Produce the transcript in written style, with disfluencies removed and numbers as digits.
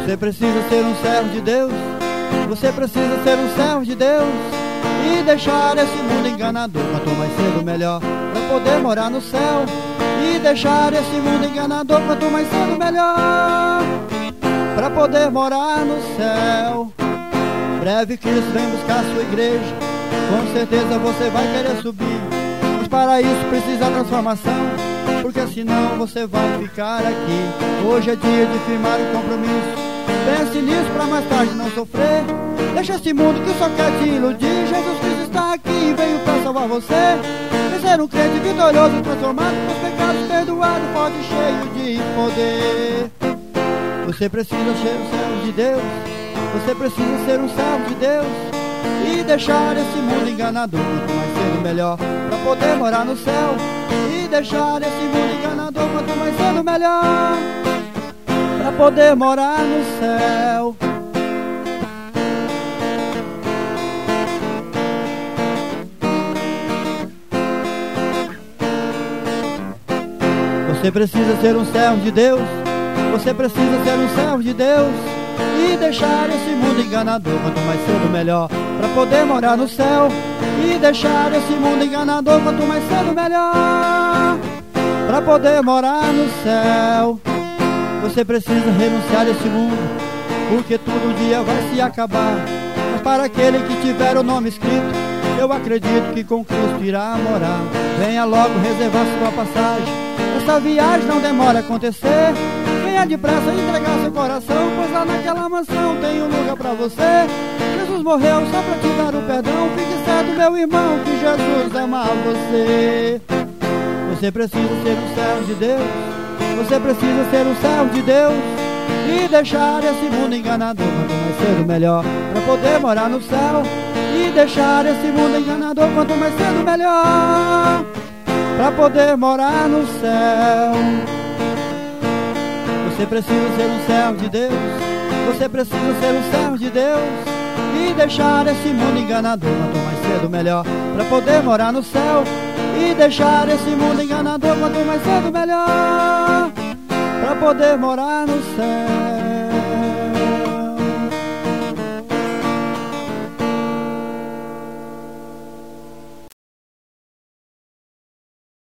Você precisa ser um servo de Deus. Você precisa ser um servo de Deus e deixar esse mundo enganador. Quanto mais cedo melhor, pra poder morar no céu. E deixar esse mundo enganador. Quanto mais cedo melhor, pra poder morar no céu. Breve Cristo vem buscar sua igreja. Com certeza você vai querer subir, mas para isso precisa transformação, porque senão você vai ficar aqui. Hoje é dia de firmar o compromisso. Pense nisso pra mais tarde não sofrer. Deixa esse mundo que só quer te iludir. Jesus Cristo está aqui e veio pra salvar você. Ser um crente vitorioso, transformado, com os pecados perdoados, forte e cheio de poder. Você precisa ser um servo de Deus. Você precisa ser um servo de Deus e deixar esse mundo enganador. Quanto mais cedo melhor, pra poder morar no céu. E deixar esse mundo enganador. Quanto mais cedo melhor, pra poder morar no céu. Você precisa ser um servo de Deus. Você precisa ser um servo de Deus e deixar esse mundo enganador. Quanto mais cedo melhor, pra poder morar no céu. E deixar esse mundo enganador. Quanto mais cedo melhor, pra poder morar no céu. Você precisa renunciar a esse mundo, porque todo dia vai se acabar. Mas para aquele que tiver o nome escrito, eu acredito que com Cristo irá morar. Venha logo reservar sua passagem. Essa viagem não demora a acontecer. Venha depressa entregar seu coração, pois lá naquela mansão tem um lugar pra você. Jesus morreu só pra te dar o perdão. Fique certo, meu irmão, que Jesus ama você. Você precisa ser um servo de Deus. Você precisa ser um servo de Deus e deixar esse mundo enganador. Quanto mais cedo melhor, pra poder morar no céu. E deixar esse mundo enganador. Quanto mais cedo melhor, pra poder morar no céu. Você precisa ser um servo de Deus. Você precisa ser um servo de Deus e deixar esse mundo enganador. Quanto mais cedo melhor, pra poder morar no céu. E deixar esse mundo enganador. Quanto mais cedo melhor, pra poder morar no céu.